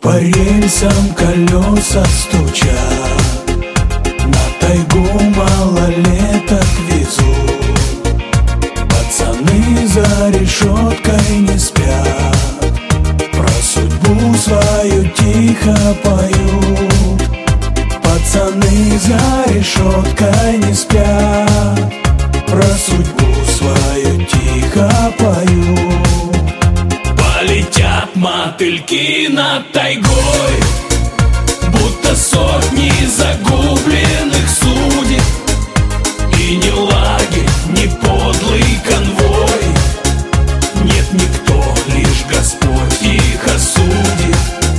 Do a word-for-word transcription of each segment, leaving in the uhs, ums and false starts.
По рельсам колеса стучат, на тайгу малолеток везут. Пацаны за решеткой не спят, про судьбу свою тихо поют. Пацаны за решеткой не спят, про судьбу свою тихо поют. Полетят мотыльки над тайгой, будто сотни загубленных судеб. И ни лагерь, ни подлый конвой, нет никто, лишь Господь их осудит.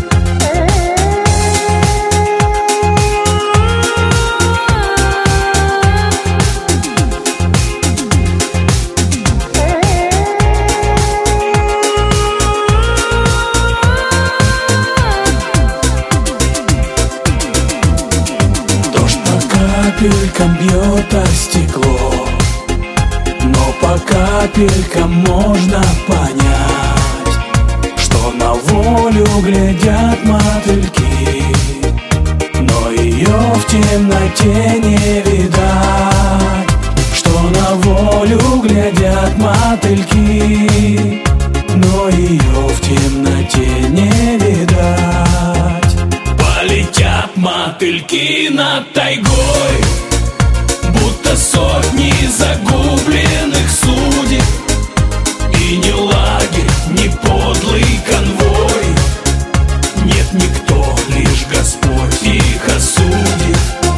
Капелькам бьет о стекло, но по капелькам можно понять, что на волю глядят мотыльки, но ее в темноте не видать. Что на волю глядят мотыльки, но ее в темноте не видать. Полетят мотыльки над тайгой, будто сотни загубленных судеб. И ни лагерь, ни подлый конвой, нет никто, лишь Господь их осудит.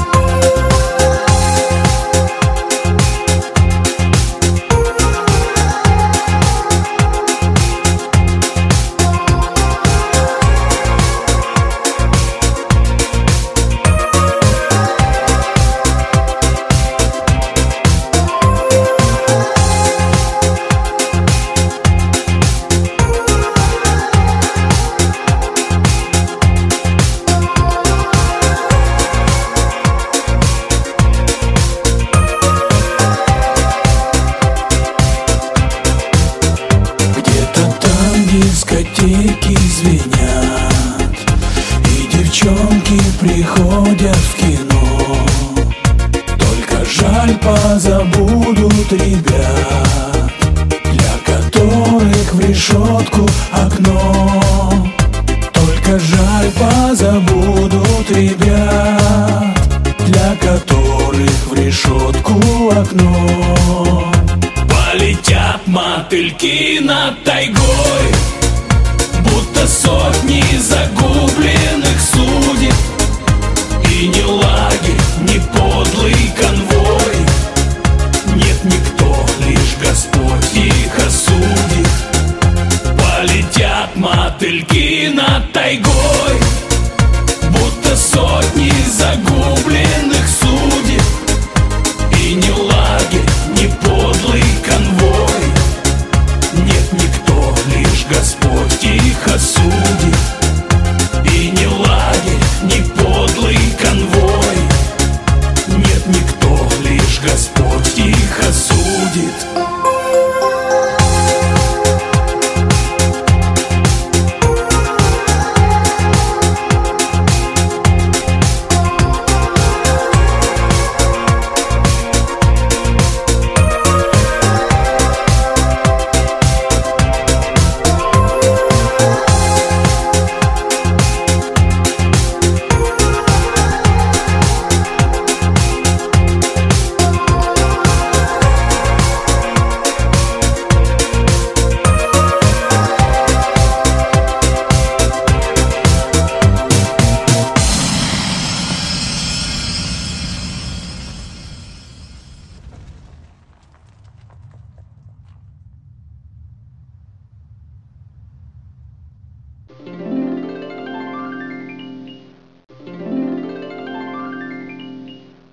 Дискотеки звенят, и девчонки приходят в кино. Только жаль, позабудут ребят, для которых в решетку окно. Только жаль, позабудут ребят, для которых в решетку окно. Полетят мотыльки над тайгой, будто сотни загубленных судеб. И ни лагерь, ни подлый конвой, нет никто, лишь Господь их осудит. Полетят мотыльки над тайгой, будто сотни загубленных судеб. И ни лагерь, ни подлый конвой, нет никто, лишь Господь.